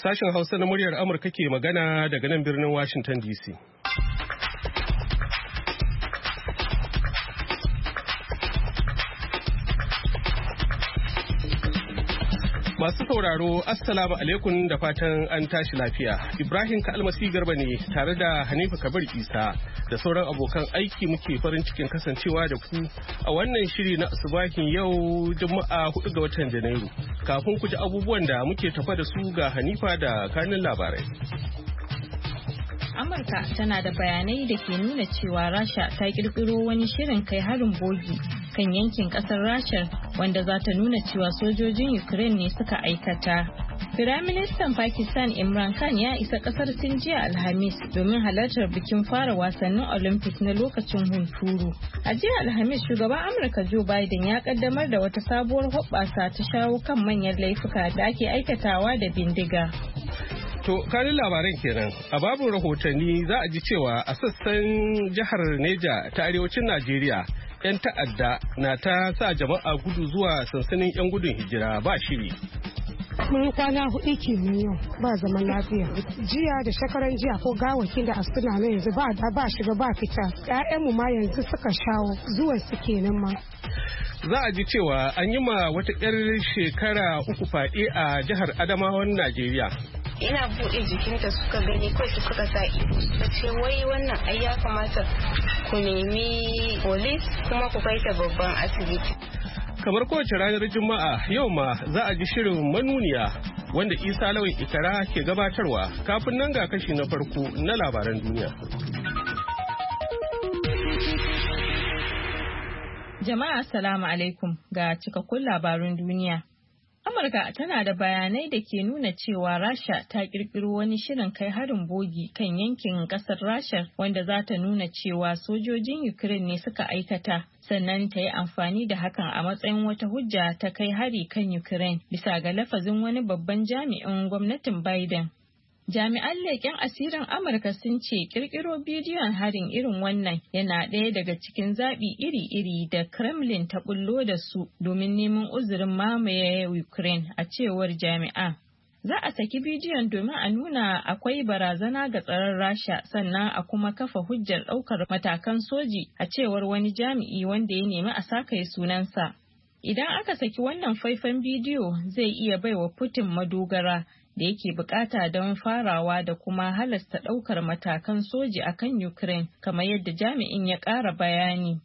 Sashen Hausa na muryar Amurka ke magana daga nan birnin Washington DC. Masu sauraro, Assalamu alaikum da fatan an tashi lafiya. Ibrahim Kalmasi Garba ne tare da Hanifa Kabir Isa da sauran abokan aiki muke farin cikin kasancewa da ku a wannan shiri na asubahin yau Juma'a 4 ga watan Janairu. Kafin ku ji abubuwan da muke tafa da su ga Hanifa da kanin labarai. Amurka tana da bayanai da ke nuna cewa Rasha ta kirkiro wani shirin kai harin bogi kan yankin kasar Rasha wanda za ta nuna cewa sojojin Ukraine ne suka aikata. Firaministan Pakistan Imran Khan ya isa kasar Sin jiya Alhamis domin halartar bikin fara wasannin Olympics na lokacin hunturu. A jiya Alhamis shugaban Amurka Joe Biden ya kaddamar da wata sabuwar hoɓɓasa ta shawo kan manyan laifuka da ake aikatawa da bindiga. To, kanin labaran kenan. A babu rahotanni za a ji cewa a sassan jihar Neja ta arewacin Najeriya, 'yan ta'adda na ta sa jama'a gudu zuwa sansanin 'yan gudun hijira ba shiri. Mun kwana 4 kenan yau ba zaman lafiya. Jiya da shekaran jiya ko gawakin da asuna na yanzu ba shiga ba fita. 'Ya'yanmu ma yanzu suka shawo zuwan su kenan ma. Za a ji cewa an yi ma wata 'yar shekara 3 faɗi a jihar Adamawan Najeriya. Ina buɗe jikinta suka gani kawai suka sa ido suka ce wai wannan ai ya kamata ku nemi polis kuma ku kai ta babban asibiti. Kamar kowace ranar Juma'a yau ma za a ji shirin manuniya wanda Isa Lawan Ikara ke gabatarwa kafin nan ga kashi na farko na labaran duniya. Jama'a assalamu alaikum ga cikakkun labarun duniya. Amurka tana da bayanai da ke nuna cewa Rasha ta kirkiro wani shirin kai harin bogi kan yankin kasar Rasha wanda za ta nuna cewa sojojin Ukraine ne suka aikata, sannan ta yi amfani da hakan a matsayin wata hujja ta kai hari kan Ukraine bisa ga lafazin wani babban jami'in gwamnatin Biden. Jami'an leƙen asirin Amurka sun ce ƙirƙiro bidiyon harin irin wannan yana ɗaya daga cikin zaɓi iri-iri da Kremlin ta bullo da su domin neman uzurin mamaye Ukraine a cewar jami'a. Za a saki bidiyon domin a nuna akwai barazana ga tsaron Rasha sannan a kuma kafa hujjar ɗaukar matakan soji a cewar wani jami'i wanda ya nemi a sakaye sunansa. Idan aka saki wannan faifan bidiyo zai iya baiwa Putin madogara da yake bukata don farawa da kuma halasta ɗaukar matakan soji a kan Ukraine, kamar yadda jami'in ya ƙara bayani.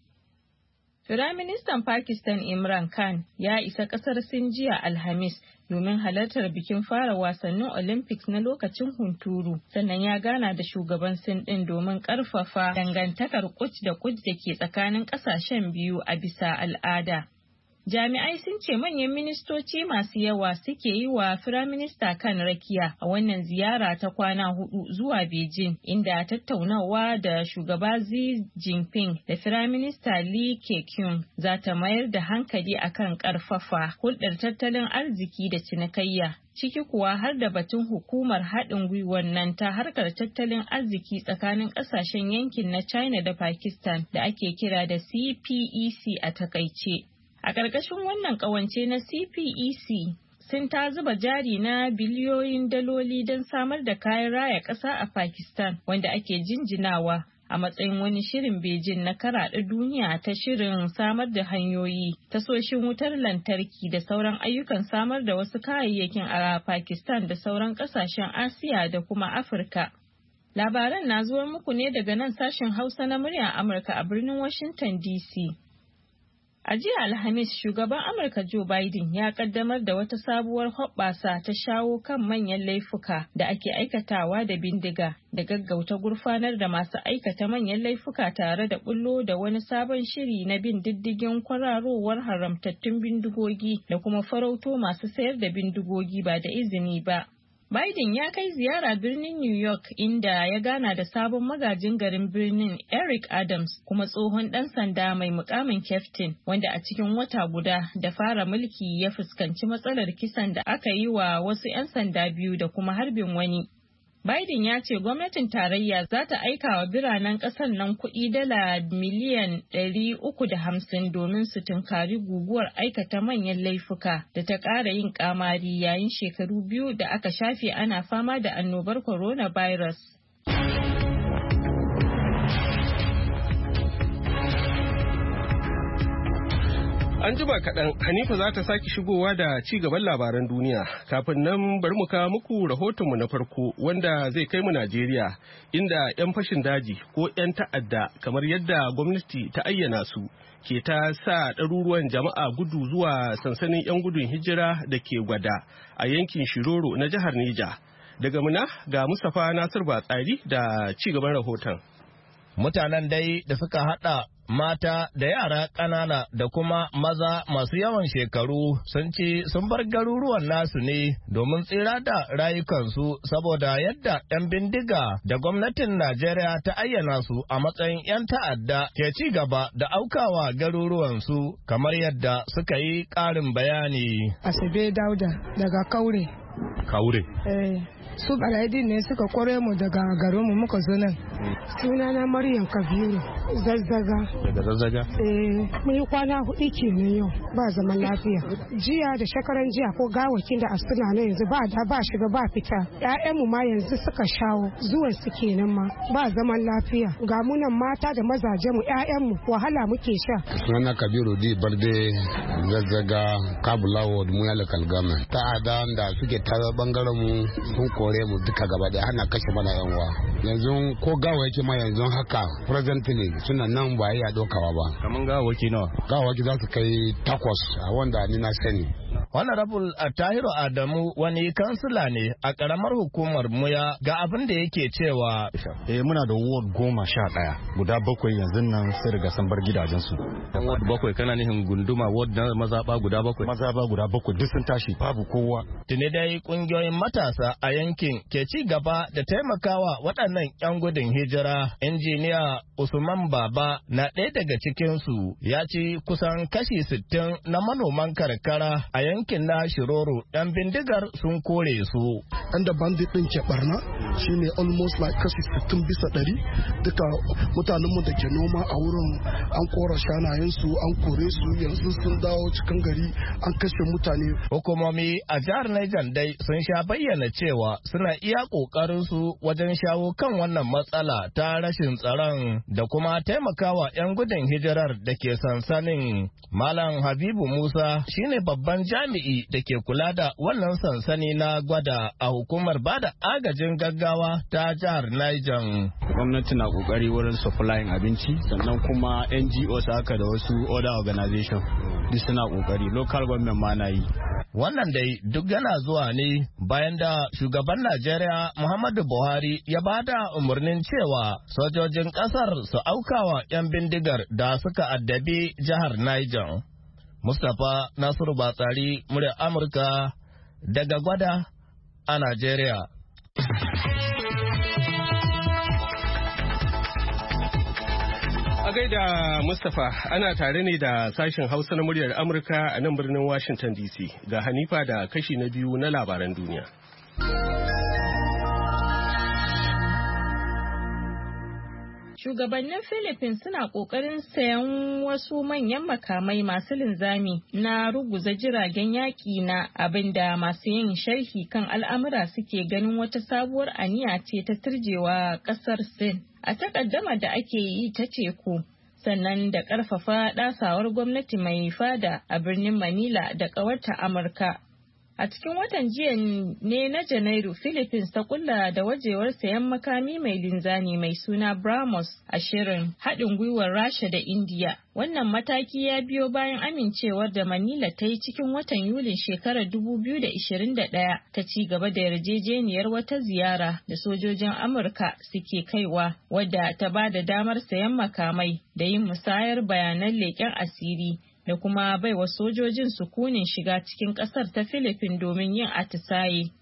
Firaministan Pakistan Imran Khan ya isa ƙasar Sin jiya Alhamis domin halartar bikin fara wasannin Olympics na lokacin hunturu, sannan ya gana da shugaban Sin ɗin domin ƙarfafa dangantakar kuc da kuc da ke tsakanin ƙasashen biyu a bisa al'ada. Jami'ai sun ce manyan ministoci masu yawa suke yi wa Firaminista kan rakiya a wannan ziyara ta kwana 4 zuwa Beijing, inda tattaunawa da shugaba Xi Jinping da Firaminista Li Keqiang za ta mayar da hankali akan ƙarfafa hulɗar tattalin arziki da cinikayya, ciki kuwa har da batun hukumar haɗin gwiwar nan ta harkar tattalin arziki tsakanin ƙasashen yankin na China da Pakistan da ake kira da CPEC a takaice. A ƙarƙashin wannan ƙawance na CPEC, Sin ta zuba jari na biliyoyin daloli don samar da kayan raya ƙasa a Pakistan wanda ake jinjinawa a matsayin wani shirin Beijing na karaɗe duniya ta shirin samar da hanyoyi, tasoshin wutar lantarki da sauran ayyukan samar da wasu kayayyakin a Pakistan da sauran ƙasashen Asiya da kuma Afirka. Labaran na zuwa muku ne daga nan sashen Hausa na muryar Amurka a birnin Washington DC. A jiya Alhamis, shugaban Amurka Joe Biden ya kaddamar da wata sabuwar hoɓɓasa ta shawo kan manyan laifuka da ake aikatawa da bindiga da gaggauta gurfanar da masu aikata manyan laifuka tare da bullo da wani sabon shiri na bin diddigin kwararowar haramtattun bindigogi da kuma farauto masu sayar da bindigogi ba da izini ba. Biden ya kai ziyara birnin New York inda ya gana da sabon magajin garin birnin Eric Adams, kuma tsohon ɗan sanda mai mukamin Captain, wanda a cikin wata guda da fara mulki ya fuskanci matsalar kisan da aka yi wa wasu 'yan sanda biyu da kuma harbin wani. Biden ya ce gwamnatin tarayya za ta aika wa biranen ƙasar nan kuɗi dala miliyan 350 domin su tunkari guguwar aikata manyan laifuka da ta ƙara yin ƙamari yayin shekaru 2 da aka shafe ana fama da annobar coronavirus. An jima kaɗan Hanifa za ta sake shigowa da ci gaban labaran duniya. Kafin nan bari mu kawo muku rahotonmu na farko wanda zai kai mu Najeriya inda 'yan fashin daji ko 'yan ta'adda kamar yadda gwamnati ta ayyana su ke ta sa ɗaruruwan jama'a gudu zuwa sansanin 'yan gudun hijira da ke Gwada a yankin Shiroro na jihar Neja. Daga Minna ga Mustapha Nasir Batsari da ci gaban rahoton. Mutanen dai da suka haɗa mata da yara ƙanana da kuma maza masu yawan shekaru sun ce sun bar garuruwan nasu ne domin tsira da rayukansu saboda yadda 'yan bindiga da gwamnatin Najeriya ta ayyana su a matsayin 'yan ta'adda ke ci gaba da aukawa garuruwansu kamar yadda suka yi ƙarin bayani. Asabe Dauda daga Kaure. Kaure? Su barayi ne suka kore mu daga garinmu muka zo nan. Sunana Maryam Kabiru Zazzaga. Daga Zazzaga? Mun yi kwana 4 kenan yau ba zaman lafiya. Jiya da shekaran jiya ko gawakin da asuna na yanzu ba shiga ba fita. ƴaƴanmu ma yanzu suka shawo zuwan su kenan ma ba zaman lafiya. Ga mu nan mata da mazaje mu ƴaƴanmu wahala muke sha. Sunana Kabiru Di Barde Zazzaga Kabulawo da Muyala Kalgama. Ta'adan da suke tare bangaren mu sun kore mu duka gaba da hana kashe mana yan uwa. Yanzu ko gawaki ma yanzu haka presently suna nan ba ya dokawa ba. Kaman gawaki nawa? Gawaki za su kai 8 a wanda ni na sani. Honorable Tahiru Adamu wani kansila ne a karamar hukumar Muya ga abin da yake cewa. Muna da ward 11 guda 7 yanzu nan sai riga san bar gidajensu. Ward 7 kana nihin gunduma ward na mazaba guda 7? Mazaba guda 7 duk sun tashi babu kowa. Tuni dai kungiyoyin matasa a yankin ke ci gaba da taimakawa waɗannan 'yan gudun hijira. Injiniya Usman Baba na ɗaya daga cikinsu ya ci kusan kashi 60 na manoman karkara a yankin na Shiroro 'yan bindigar sun kore su. Inda bandit ɗin ke barna shine almost like kashi 60% duka mutanenmu da ke noma a wurin an kora shanayensu an kore su yanzu sun dawo cikin gari an kashe mutane. Hukumomi a jihar Niger dai sun sha bayyana cewa suna iya ƙoƙarin su wajen shawo kan wannan matsala ta rashin tsaron da kuma taimakawa 'yan gudun hijirar da ke sansanin. Malam Habibu Musa shine babban jami'i da ke kula da wannan sansani na Gwada a hukumar bada agajin gaggawa ta jihar Niger. Gwamnati na kokari wurin supplying abinci sannan kuma NGOs haka da wasu other organization duk suna kokari, local government ma na yi. Wannan dai duk yana zuwa ne bayan da shugaban Najeriya Muhammadu Buhari ya bada umarnin cewa sojojin kasar su aukawa 'yan bindigar da suka addabi jihar Niger. Mustapha Nasiru Batsari, muryar Amurka daga Gwada a Najeriya. A gaida Mustapha, ana tare ne da sashen Hausa na muryar Amurka a nan birnin Washington DC. Ga Hanifa da kashi na biyu na labaran duniya. Shugabannin Philippines suna ƙoƙarin sayan wasu manyan makamai masu linzami na ruguza jiragen yaƙi na abinda masu yin sharhi kan al'amura suke ganin wata sabuwar aniya ce ta turjewa ƙasar Sin a takaddama da ake yi ta teku, sannan da ƙarfafa ɗasawar gwamnati mai fada a birnin Manila da ƙawarta Amurka. A cikin watan jiya ne na Janairu, Philippines ta kulla da wajewar sayan makami mai linzami mai suna BrahMos a shirin haɗin gwiwar Rasha da Indiya. Wannan mataki ya biyo bayan amincewar da Manila ta yi cikin watan Yulin shekarar 2021 ta ci gaba da yarjejeniyar wata ziyara da sojojin Amurka suke kaiwa, wadda ta ba da damar sayan makamai da yin musayar bayanan leƙen asiri da kuma baiwa sojojin sukunin shiga cikin ƙasar ta Philippines domin yin atisaye.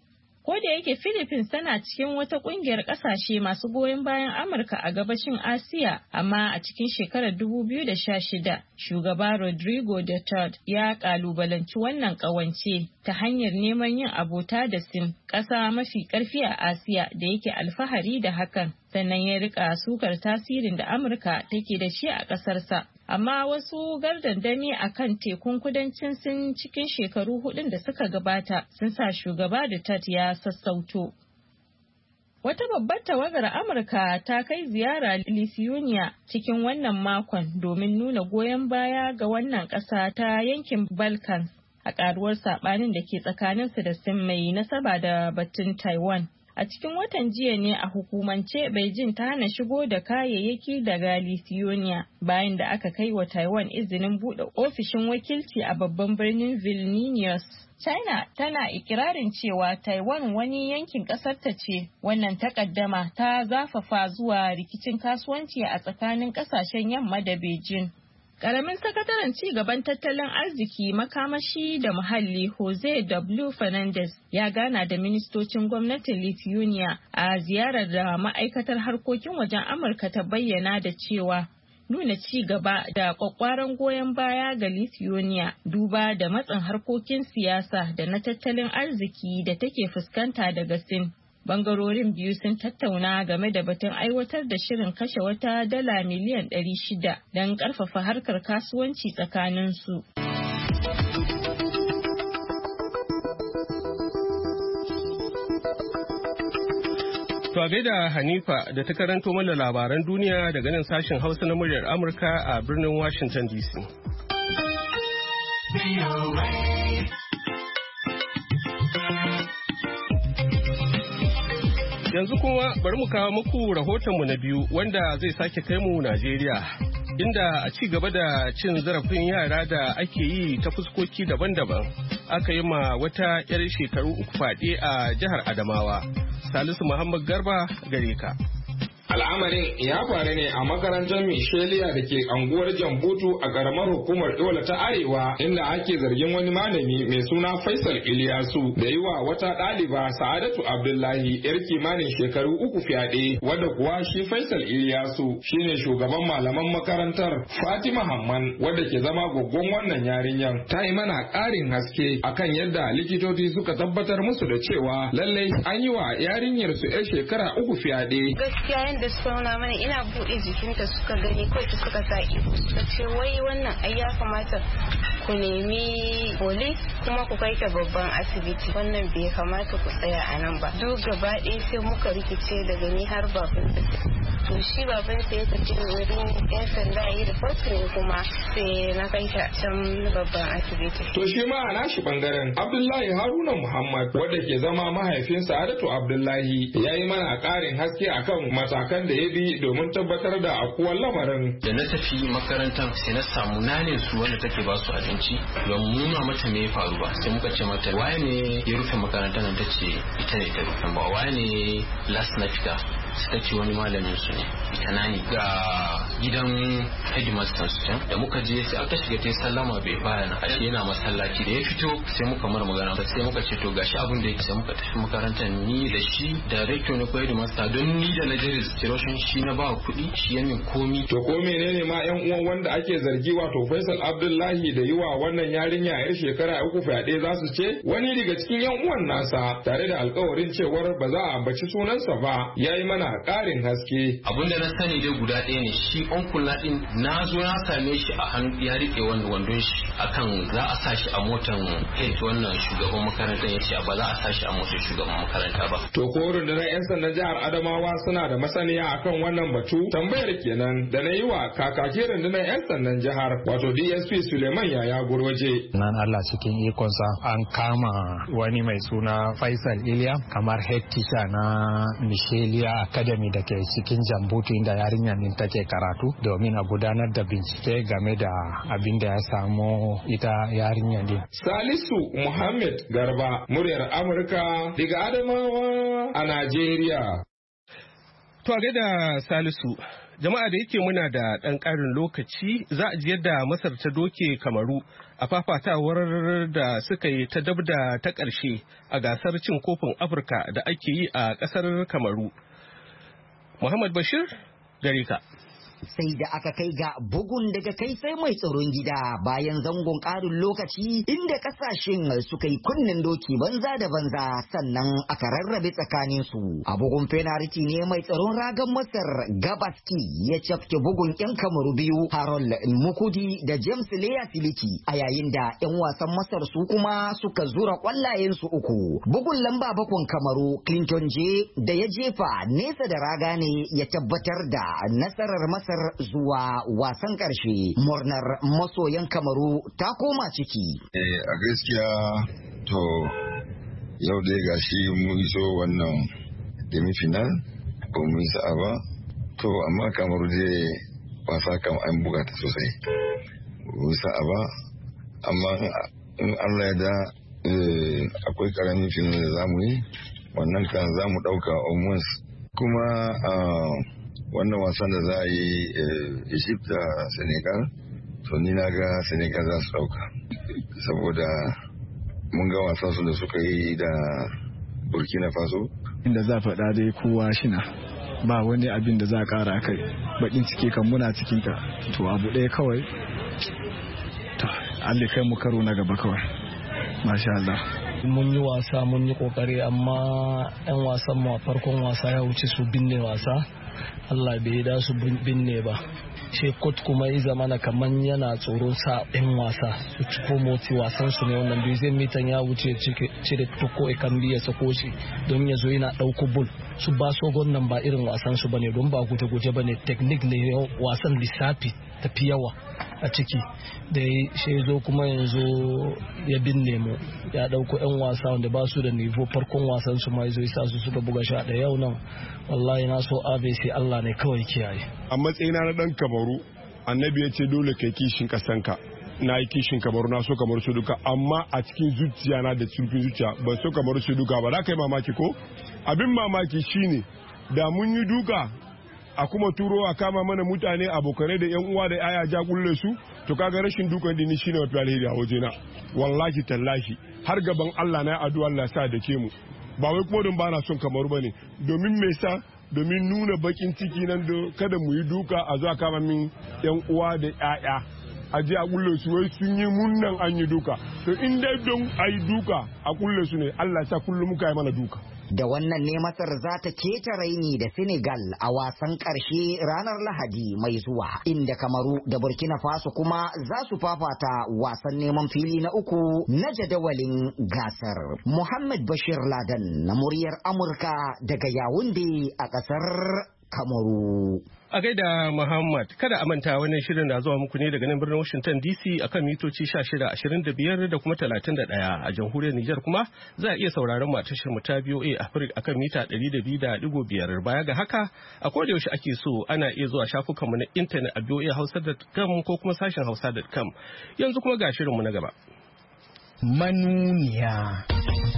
Ko da yake Philippines tana cikin wata kungiyar kasashe masu goyon bayan Amurka a gabashin Asiya, amma a cikin shekarar 2016 shugaba Rodrigo Duterte ya kalubalanci wannan kawance ta hanyar neman yin abota da Sin, ƙasa mafi ƙarfi a Asiya da yake alfahari da hakan, sannan ya rika sukar tasirin da Amurka take da shi a ƙasarsa. Amma wasu gardandami a kan tekun kudancin Sin cikin shekaru 4 da suka gabata sun sa shugaba Duterte ya sassauto. Wata babbar tawagar Amurka ta kai ziyara Lithuania cikin wannan makon domin nuna goyon baya ga wannan ƙasa ta yankin Balkans a ƙaruwar saɓanin da ke tsakaninsu da Sin mai nasaba da batun Taiwan. A cikin watan jiya ne a hukumance Beijing ta hana shigo da kayayyaki daga Lithuania bayan da aka kai wa Taiwan izinin buɗe ofishin wakilci a babban birnin Vilnius. China tana ikirarin cewa Taiwan wani yankin ƙasarta ce. Wannan takaddama ta zafafa zuwa rikicin kasuwanci a tsakanin ƙasashen yamma da Beijing. Ƙaramin sakataren ci gaban tattalin arziki, makamashi da muhalli Jose W. Fernandez ya gana da ministocin gwamnatin Lithuania a ziyarar da ma'aikatar harkokin wajen Amurka ta bayyana da cewa nuna ci gaba da kwakwaran goyon baya ga Lithuania duba da matsin harkokin siyasa da na tattalin arziki da take fuskanta daga Sin. Bangarorin biyu sun tattauna game da batun aiwatar da shirin kashe wata dala miliyan 600 don karfafa harkar kasuwanci tsakaninsu. To a gaida Hanifa da ta karanto mana labaran duniya daga nan sashen Hausa na muryar Amurka a birnin Washington DC. Yanzu kuma bari mu kawo muku rahotonmu na biyu wanda zai sake kai mu Najeriya, inda a ci gaba da cin zarafin yara da ake yi ta fuskoki daban-daban aka yi ma wata 'yar shekaru 3 fyaɗe a jihar Adamawa. Salisu Muhammad Garba gare ka. Al'amarin ya faru ne a makarantar Michelia da ke anguwar Jambutu a ƙaramar hukumar Yola ta Arewa, inda ake zargin wani malami mai suna Faisal Iliyasu da yi wa wata ɗaliba Sa'adatu Abdullahi yar kimanin shekaru 3 fyaɗe, wadda kuwa shi Faisal Iliyasu shine shugaban malaman makarantar. Fatima Hamman, wadda ke zama goggon wannan yarinyar, ta yi mana ƙarin haske akan yadda likitoci suka tabbatar musu da cewa lallai an yi wa yarinyar su yar shekara 3 fyaɗe. Gaskiya da suka nuna mana ina buɗe jikinta suka gani kawai suka sa ido suka ce wai wannan ai ya kamata ku nemi police kuma ku kai ta babban asibiti, wannan bai kamata ku tsaya a nan ba. Duk gaba ɗaya sai muka rikice daga ni har baban to shi baban sai ya tafi wurin yan sanda yi reporting kuma sai na kai ta can babban asibiti. To shi ma a nashi bangaren Abdullahi Haruna Muhammad wanda ke zama mahaifin Sa'adatu Abdullahi ya yi mana ƙarin haske akan matakan da ya bi domin tabbatar da akuwar lamarin. Da na tafi makarantar sai na samu nanin su wanda take ba su abinci don nuna mata me ya faru ba, sai muka ce mata waye ne ya rufe makarantar nan, ta ce ita ne ta rufe, ba waye ne last na fita, suka ce wani malamin su ne ita nani ga gidan headmaster su can. Da muka je sai aka shiga ta sallama bai bayana, ashe yana masallaci. Da ya fito sai muka mara magana, sai muka ce to gashi abin da yake, sai muka tafi makarantar ni da shi director ne ko headmaster, don ni da na je registration shi na ba kuɗi shi ya min komi. To ko menene ma yan uwan wanda ake zargi wato Faisal Abdullahi da yiwa wannan yarinya yar shekara 3 fyaɗe za su ce? Wani daga cikin yan uwan nasa tare da alkawarin cewar ba za a ambaci sunansa ba yayi mana ƙarin haske. Abin da na sani dai guda ɗaya ne, shi onkul na din na zo na same shi a hannu ya rike wandon shi akan za a sa shi a motan head wannan shugaban makarantar, ya ce ba za a sa shi a motar shugaban makaranta ba. To ko rundunar 'yan sandan jihar Adamawa suna da masaniya akan wannan batu? Tambayar kenan da na yi wa kakakin rundunar 'yan sandan jihar wato DSP Suleiman Yaya Gurwaje. Nan Allah cikin ikonsa an kama wani mai suna Faisal Iliya kamar head teacher na Michelia Academy da ke cikin Jambutu inda yarinya din take karatu, domin a gudanar da bincike game da abin da ya samu ita yarinya din. Salisu Muhammad Garba, muryar Amurka daga Adamawa a Najeriya. To a gaida Salisu, jama'a da yake muna da ɗan ƙarin lokaci za a ji yadda Masar ta doke Kamaru a fafatawar da suka yi ta dab da ta ƙarshe a gasar cin kofin Afirka da ake yi a ƙasar Kamaru. Muhammad Bashir, gare ka. Sai da aka kai ga bugun daga kai sai mai tsaron gida bayan zangon ƙarin lokaci inda ƙasashen suka yi kunnen doki banza da banza sannan aka rarrabe tsakanin su. A bugun penalty ne mai tsaron ragan Masar Gabaski ya cafke bugun 'yan Kamaru biyu Harold Mukudi da James Leah Siliki a yayin da 'yan wasan Masar su kuma suka zura ƙwallayen su uku. Bugun lamba bakon Kamaru Clinton J da ya jefa nesa da raga ne ya tabbatar da nasarar Masar zuwa wasan ƙarshe. Murnar masoyan Kamaru ta koma ciki. A gaskiya to yau dai gashi mun iso wannan demi-final ba mu yi sa'a ba. To amma Kamaru dai wasa kam an buga ta sosai. Mu sa'a ba amma in Allah ya da akwai karamin final da zamu yi wannan kan zamu ɗauka almost kuma wannan wasan da za a yi Egypt da Senegal to ni na ga Senegal za su dauka saboda mun ga wasan su da suka yi da Burkina Faso inda za faɗa dai kowa shina ba wani abin da za a ƙara kai bakin ciki kan muna cikin ta to abu ɗaya kawai to Allah kai mu karo na gaba kawai masha Allah. Mun yi wasa mun yi kokari amma 'yan wasan mu farkon wasa ya wuce su binne wasa Allah bai da su binne ba shi kot kuma yi zamana kaman yana tsoro sa 'yan wasa su ciko motsi wasan su ne wannan bai zai mitan ya wuce cire tuko kan biya sako shi don ya zo yana dauko bul su ba sogon nan ba irin wasan su bane don ba guje-guje bane technique ne wasan lissafi tafi yawa a ciki da shi zo kuma yanzu ya binne mu ya dauko 'yan wasa wanda ba su da nivo farkon wasan su ma zo isa su suka buga sha da yau nan wallahi na so sai Allah ne kawai kiyaye. A matsayina na dan Kamaru annabi ya ce dole kai kishin kasanka na yi kishin Kamaru na so Kamaru su duka amma a cikin zuciya na da cikin zuciya ban so Kamaru su duka ba da kai mamaki ko abin mamaki shine da mun yi duka a kuma turo a kama mana mutane abokanai da 'yan uwa da yaya ja kulle su to kaga rashin dukan dini shine mafi alheri a wajena wallahi tallahi har gaban Allah na addu'a Allah sa da ke mu ba wai kuma don ba na son Kamaru bane domin me sa domin nuna bakin ciki nan da kada mu yi duka a zuwa kama min 'yan uwa da yaya a je a kulle su wai sun yi munnan an yi duka to in dai don a yi duka a kulle su ne Allah sa kullum muka yi mana duka. Da wannan ne Masar za ta keta raini da Senegal a wasan ƙarshe ranar Lahadi mai zuwa, inda Kamaru da Burkina Faso kuma za su fafata wasan neman fili na uku na jadawalin gasar. Muhammad Bashir Ladan na muryar Amurka daga Yawunde a ƙasar Kamaru. A gaida Muhammad, kada a manta wannan shirin na zuwa muku ne daga nan birnin Washington DC akan mitoci 1625 da kuma 31 a jamhuriyar Nijar kuma za a iya sauraron mu a tashar mu ta BOA Africa akan mita 102.5 baya ga haka a koda yaushe ake so ana iya zuwa shafukan mu na intanet a boahausa.com ko kuma sashen hausa.com. Yanzu kuma ga shirin mu na gaba. Manuniya.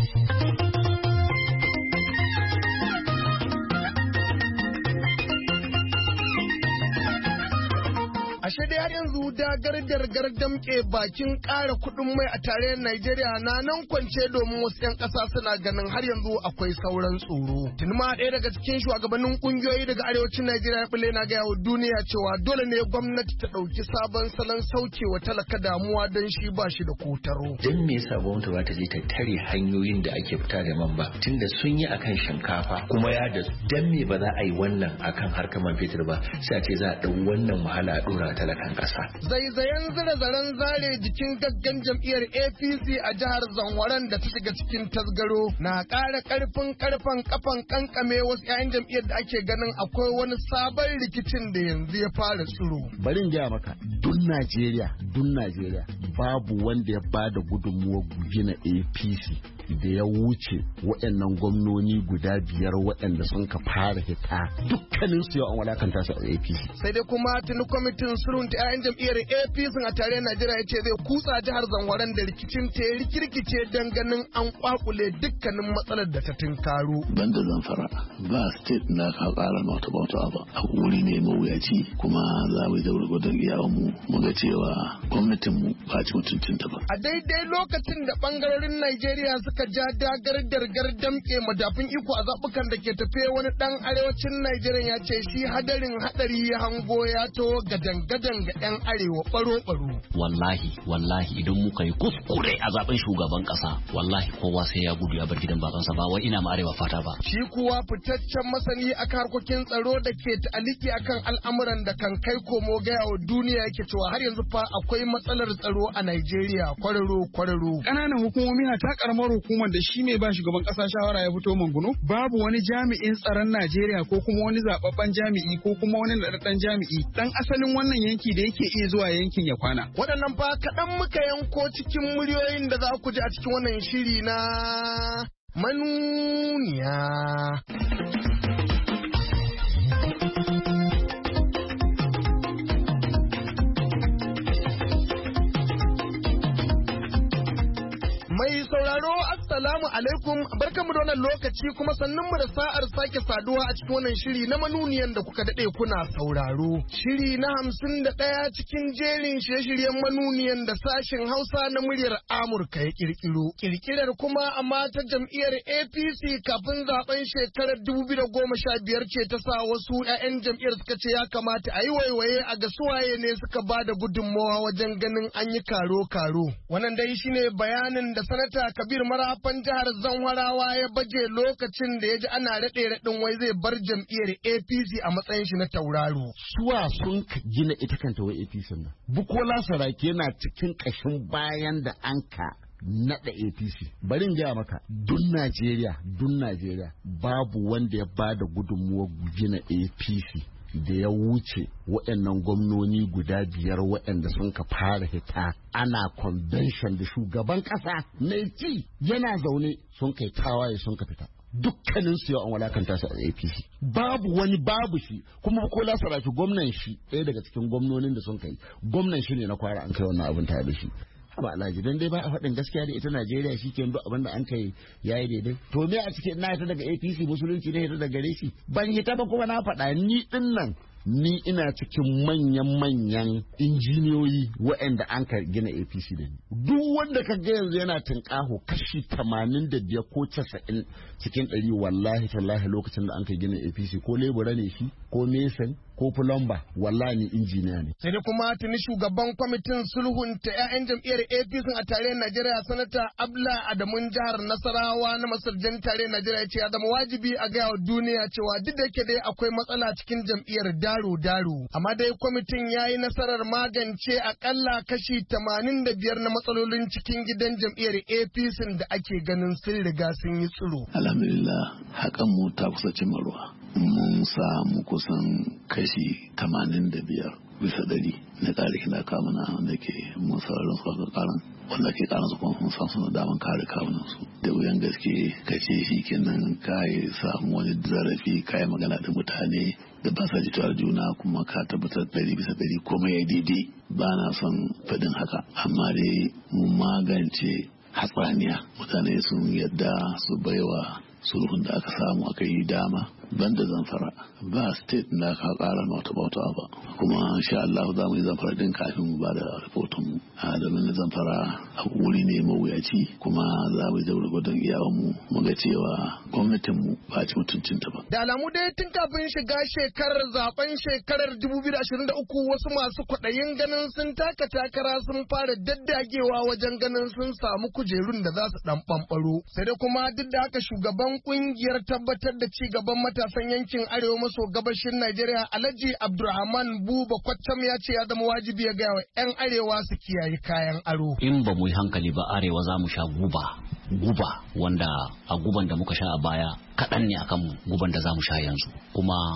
Ashe dai har yanzu dagar damke bakin ƙara kuɗin mai a tarayyar Najeriya na nan kwance domin wasu 'yan ƙasa suna ganin har yanzu akwai sauran tsoro. Tuni ma ɗaya daga cikin shugabannin ƙungiyoyi daga arewacin Najeriya ya na gaya wa duniya cewa dole ne gwamnati ta ɗauki sabon salon saukewa talaka damuwa don shi ba shi da kotaro. Dan me yasa gwamnati ba ta je ta tare hanyoyin da ake fita da man ba tunda sun yi akan shinkafa kuma ya da dan me ba za a yi wannan akan harkar man fetur ba sai a ce za a ɗau wannan wahala a ɗora talakan ƙasa. Zaizayen zare-zaren zare jikin gaggan jam'iyyar APC a jihar Zamfara da ta shiga cikin tasgaro na ƙara ƙarfin kafan kankame wasu 'ya'yan jam'iyyar da ake ganin akwai wani sabon rikicin da yanzu ya fara tsiro. Bari in gaya maka dun Najeriya babu wanda ya bada gudunmuwar gina APC da ya wuce waɗannan gwamnoni guda biyar waɗanda sun ka fara hita dukkanin su yau an walakanta su a APC. Sai dai kuma tuni kwamitin sulhun ta 'ya'yan jam'iyyar APC a tarayyar Najeriya ya ce zai kutsa jihar Zamfara da rikicin ta rikirkice dan ganin an kwakule dukkanin matsalar da ta tunkaro. Banda Zamfara ba state na ka ƙara mata bauta ba. A wuri ne mawuyaci kuma za mu da gurgurdan iyawan mu ga cewa gwamnatin mu ba ci mutuncinta ba. A daidai lokacin da bangarorin Najeriya suka ja dagar dargar damke madafin iko a zabukan da ke tafe, wani dan arewacin Najeriya ya ce shi hadarin hadari ya hango ya to gadan-gadan ga yan arewa baro-baro. Wallahi idan muka yi kuskure a zaben shugaban kasa, wallahi kowa sai ya gudu ya bar gidan babansa, ba wai ina ma arewa fata ba. Shi kuwa fitaccen masani a harkokin tsaro da ke ta'aliki akan al'amuran da kan kai komo gaya wa duniya yake cewa har yanzu fa akwai matsalar tsaro a Najeriya kwararo. Ƙananan hukumomi na ta karamar hukumar da shi mai ba shugaban ƙasa shawara ya fito Manguno, babu wani jami'in tsaron Najeriya ko kuma wani zababben jami'i ko kuma wani naɗaɗɗen jami'i dan asalin wannan yanki da yake iya zuwa yankin ya kwana. Waɗannan fa kaɗan muka yanko cikin muryoyin da za ku ji a cikin wannan shiri na manuniya. Mai sauraro assalamu alaikum, barkanmu da wannan lokaci kuma sannunmu da sa'ar sake saduwa a cikin wannan shiri na manuniyan da kuka dade kuna sauraro. Shiri na 51 cikin jerin shirye-shiryen manuniyan da sashen Hausa na muryar Amurka ya kirkiro. Kirkirar kuma amma ta jam'iyyar APC kafin zaben shekarar 2015 ce ta sa wasu 'ya'yan jam'iyyar suka ce ya kamata a yi waiwaye a ga suwaye ne suka ba da gudunmawa wajen ganin an yi karo-karo. Wannan dai shine bayanin da Sanata Kabir Marafan jihar Zamfarawa ya baje lokacin da ya ji ana raɗe-raɗin wai zai bar jam'iyyar APC a matsayin shi na tauraro. Suwa sun gina ita kanta wai APC nan. Bukola Saraki yana cikin ƙashin bayan da an ka naɗa APC. Bari in gaya maka, dun Najeriya babu wanda ya ba da gudunmuwar gina APC da ya wuce waɗannan gwamnoni guda 5 waɗanda sun ka fara hita ana convention da shugaban ƙasa mai ci yana zaune sun kai tawaye sun ka fita. Dukkanin su yau an walakanta su a APC. Babu shi kuma Bukola Saraki gwamnan shi ɗaya daga cikin gwamnonin da sun kai gwamnan shi ne na kwara an kai wannan abin tare da shi. Ba Alhaji dan dai ba a faɗin gaskiya da ita Najeriya shi ke duk abin da an kai yayi daidai. To me a cikin na hita daga APC musulunci ne hita daga gare shi. Ban hita ba kuma na faɗa ni din nan ni ina cikin manyan injiniyoyi waɗanda an ka gina APC da ni. Duk wanda ka ga yanzu yana tunƙaho kashi 85 ko 90 cikin 100 wallahi tallahi lokacin da an ka gina APC ko lebura ne shi ko mesan ko plumber wallahi ni injiniya ne. Sai dai kuma tuni shugaban kwamitin sulhun ta 'ya'yan jam'iyyar APC a tarayyar Najeriya Sanata Abla Adamun jihar Nasarawa na masarjan tarayyar Najeriya ce ya zama wajibi a gaya wa duniya cewa duk da yake dai akwai matsala cikin jam'iyyar daro amma dai kwamitin ya yi nasarar magance akalla kashi 85 na matsalolin cikin gidan jam'iyyar APC da ake ganin sun riga sun yi tsiro. Alhamdulillah hakan mu ta kusa cimma ruwa. Mun samu kusan kashi 85 bisa 100 na ƙarfi na kamuna wanda ke mun sararin su ƙaran wanda ke ƙaran su kuma sun san suna daman kare kawunan su da wuyan gaske kace shi kenan kai samu wani zarafi kai magana da mutane da ba sa jituwar juna kuma ka tabbatar 100 bisa 100 komai ya daidai ba na son faɗin haka amma dai mun magance hatsaniya mutane sun yadda su baiwa sulhun da aka samu aka yi dama banda Zamfara ba state na ka ƙara mata bauta ba kuma insha Allah za mu yi Zamfara din kafin mu ba da rahoton mu domin Zamfara a wuri ne mawuyaci kuma za mu yi da gurgurdan iyawan mu ga cewa gwamnatin mu ba ci mutuncin ta ba. Da alamu dai tun kafin shiga shekarar zaben shekarar 2023 wasu masu kwaɗayin ganin sun taka takara sun fara daddagewa wajen ganin sun samu kujerun da za su dan ɓamɓaro. Sai dai kuma duk da haka shugaban kungiyar tabbatar da ci gaban matasan yankin arewa maso gabashin Najeriya Alhaji Abdulrahman Buba Kwatam ya ce ya zama wajibi ya gaya wa 'yan arewa su kiyaye kayan aro. In ba mu yi hankali ba arewa za mu sha guba wanda a guban da muka sha a baya kaɗan ne akan guban da za mu sha yanzu kuma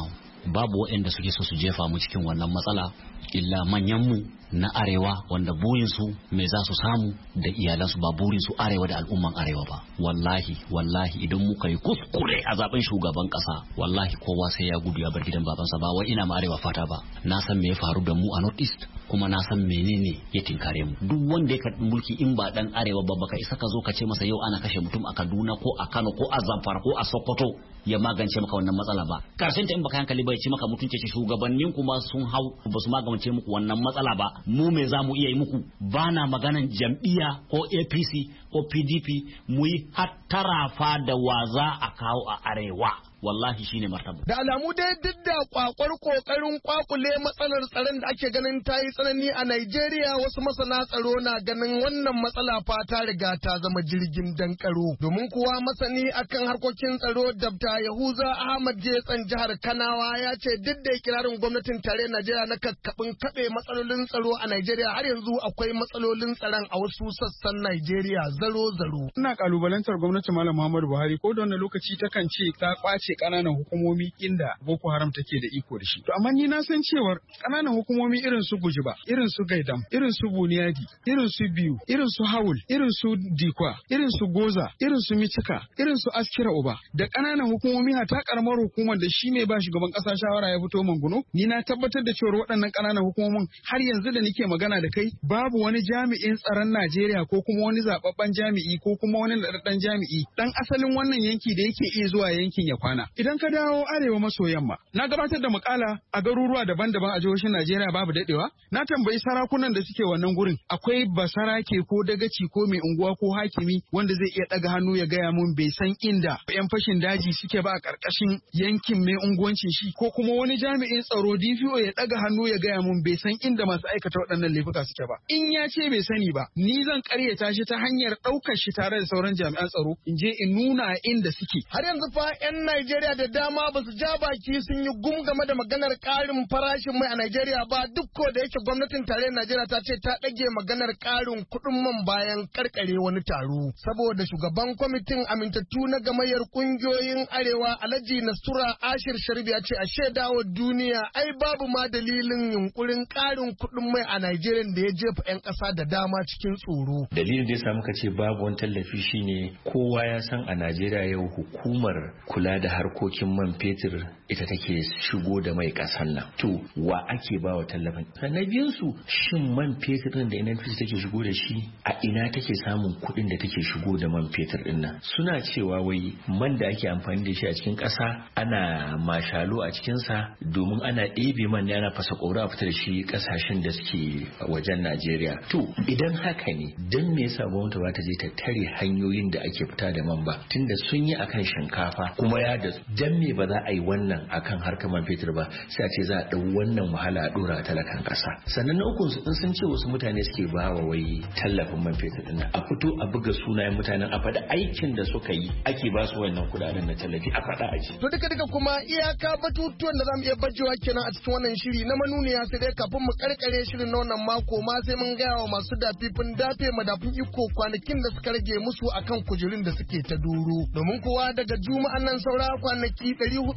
babu waɗanda suke so su jefa mu cikin wannan matsala illa manyanmu na arewa wanda burinsu me za su samu da iyalansu ba burinsu arewa da al'umman arewa ba. Wallahi idan muka yi kuskure a zaben shugaban kasa wallahi kowa sai ya gudu ya bar gidan babansa. Ba wai ina ma arewa fata ba, na san me ya faru da mu a North East kuma na san menene ya tinkare mu. Duk wanda ya karɓi mulki in ba dan arewa ba baka isa ka zo ka ce masa yau ana kashe mutum a Kaduna ko a Kano ko a Zamfara ko a Sokoto ya magance maka wannan matsala ba. Karshen ta in baka hankali bai ci maka mutunce shi shugabannin kuma sun hau ba su magance muku wannan matsala ba. Mu me za mu iya yi muku? Bana maganan jam'iyya ko APC ko PDP, mu yi hattara fa da waza a kawo a arewa. Wallahi shine martaba. Da alamu dai duk da kwakwar kokarin kwakule matsalar tsaron da ake ganin ta yi tsanani a Najeriya, wasu masana tsaro na ganin wannan matsala fa ta riga ta zama jirgin dankaro. Domin kuwa masani akan harkokin tsaro Dr. Yahuza Ahmad Jetsan jihar Kanawa ya ce duk da ikirarin gwamnatin tarayyar Najeriya na kakkabin kaɓe matsalolin tsaro a Najeriya, har yanzu akwai matsalolin tsaron a wasu sassan Najeriya zaro. Ina kalubalantar gwamnati Malam Muhammadu Buhari ko da wani lokaci takan ce ta kwace ƙananan hukumomi inda Boko Haram take da iko da shi. To amma ni na san cewar ƙananan hukumomi irin su Gujiba, irin su Gaidam, irin su Buniyadi, irin su Biyu, irin su Hawul, irin su Dikwa, irin su Goza, irin su Micika, irin su Askira Uba, da ƙananan hukumomi ta karamar hukumar da shi ne ba shugaban ƙasa shawara ya fito Manguno, ni na tabbatar da cewar waɗannan ƙananan hukumomin har yanzu da nake magana da kai babu wani jami'in tsaron Najeriya ko kuma wani zababben jami'i ko kuma wani daɗaɗɗen jami'i dan asalin wannan yanki da yake iya zuwa yankin ya kwana. Idan ka dawo arewa maso yamma, na gabatar da mukala a garuruwa daban-daban a jihohin Najeriya babu dadewa. Na tambayi sarakunan da suke wannan gurin, akwai basarake ko dagaci ko mai unguwa ko hakimi wanda zai iya daga hannu ya gaya mun bai san inda yan fashin daji suke ba a karkashin yankin mai unguwancin shi, ko kuma wani jami'in tsaro DPO ya daga hannu ya gaya mun bai san inda masu aikata waɗannan laifuka suke ba. In ya ce bai sani ba, ni zan karyata shi ta hanyar ɗaukar shi tare da sauran jami'an tsaro in je in nuna inda suke. Har yanzu fa 'yan Najeriya da dama ba su ja baki sun yi gum game da maganar ƙarin farashin mai a Najeriya ba, duk ko da yake gwamnatin tarayyar Najeriya ta ce ta ɗage maganar ƙarin kuɗin man bayan karkare wani taro. Saboda shugaban kwamitin amintattu na gamayyar ƙungiyoyin Arewa Alhaji Nastura Ashir Sharbi ya ce a shaidawa duniya ai babu ma dalilin yunkurin ƙarin kuɗin mai a Najeriya da ya jefa 'yan ƙasa da dama cikin tsoro. Dalilin da ya samu ka ce babu wani tallafi shine kowa ya san a Najeriya yau hukumar kula da harkokin man fetur ita take shigo da mai kasan nan. To wa ake ba wa tallafin? Na biyun su shin man fetur din da NNPC take shigo da shi a ina take samun kuɗin da take shigo da man fetur din nan? Suna cewa wai man da ake amfani da shi a cikin ƙasa ana mashalo a cikin sa domin ana ɗebe man ne ana fasa ƙaura a fitar da shi ƙasashen da suke wajen Najeriya. To idan haka ne dan me yasa gwamnati ba ta je ta tare hanyoyin da ake fita da man ba, tunda sun yi akan shinkafa kuma ya da dan me ba za a yi wannan akan harkar man fetur ba, sai a ce za a dau wannan wahala a dora talakan kasa. Sannan na uku sun ce wasu mutane suke bawa wai tallafin man fetur din a fito a buga sunayen mutanen a faɗi aikin da suka yi ake ba su wannan kudaden na tallafi a faɗa a ji. To duka kuma iyaka batutuwan da zamu iya bajewa kenan a cikin wannan shiri na manuniya, sai dai kafin mu karkare shirin na wannan mako ma sai mun gaya wa masu dafifin dafe madafin iko kwanakin da suka rage musu akan kujerun da suke ta duro. Domin kuwa daga juma'an nan saura kwanaki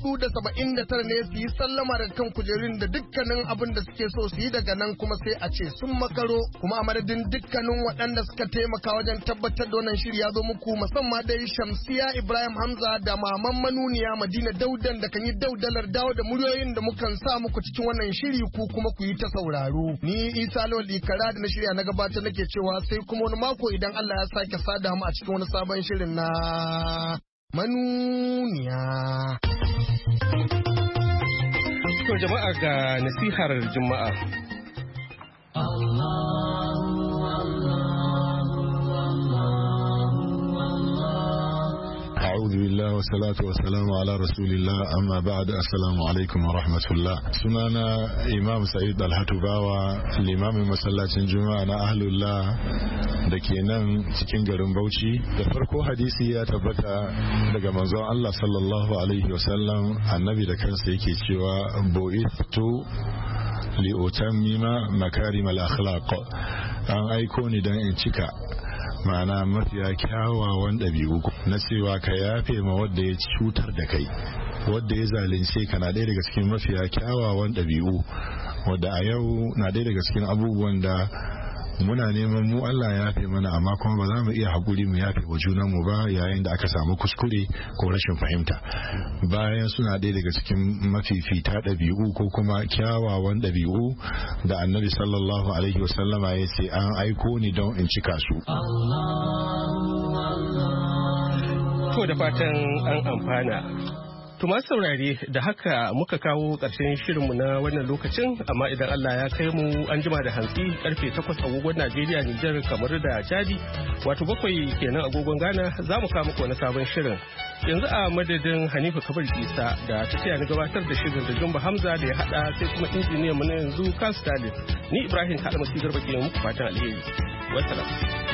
479 ne su yi sallama daga kan kujerun da dukkanin abin da suke so su yi daga nan kuma sai a ce sun makaro. Kuma a madadin dukkanin waɗanda suka taimaka wajen tabbatar da wannan shiri ya zo muku, musamman dai Shamsiya Ibrahim Hamza da maman manuniya Madina Daudan da kan yi daudalar dawo da muryoyin da mukan sa muku cikin wannan shiri ku kuma ku yi ta sauraro. Ni Isa Lawal Ikara da na shirya na gabatar nake cewa sai kuma wani mako idan Allah ya sake sada mu a cikin wani sabon shirin na manuniya. To jama'a ga nasihar Juma'a. أعوذ بالله والصلاة والسلام على رسول الله أما بعد السلام عليكم ورحمة الله سنانا إمام سعيد الهتباوة الإمام مسلاة جمعة أهل الله دكينا cikin garin Bauchi. Da farko hadisi ya tabbata daga manzon Allah sallallahu alaihi wasallam, annabi da kansa yake cewa bu'ithtu li utammima makarim al-akhlaq, an aiko ni dan in cika ma'ana mafiya kyawawan ɗabi'u na cewa ka yafe ma wadda ya cutar da kai, wadda ya zalunce ka na ɗaya daga cikin mafiya kyawawan ɗabi'u, wadda a yau na ɗaya daga cikin abubuwan da muna neman mu Allah ya yafe mana, amma kuma ba za mu iya haƙuri mu yafe wa junanmu ba yayin da aka samu kuskure ko rashin fahimta. Bayan suna ɗaya daga cikin mafifita ɗabi'u ko kuma kyawawan ɗabi'u da annabi sallallahu alaihi wasallama ya ce an aiko ni don in cika su. To da fatan an amfana. To masu saurare, da haka muka kawo ƙarshen shirinmu na wannan lokacin, amma idan Allah ya kai mu an jima da hantsi karfe 8 agogon Najeriya, Nijar, kamar da Chadi, wato 7 kenan agogon Ghana, za mu kawo muku wani sabon shirin. Yanzu a madadin Hanifa Kabir Isa da ta taya ni gabatar da shirin da Jumba Hamza da ya hada, sai kuma injiniyan mu na yanzu Kan Stalin. Ni Ibrahim Kalmasi Garba ke muku fatan alheri. Wassalam.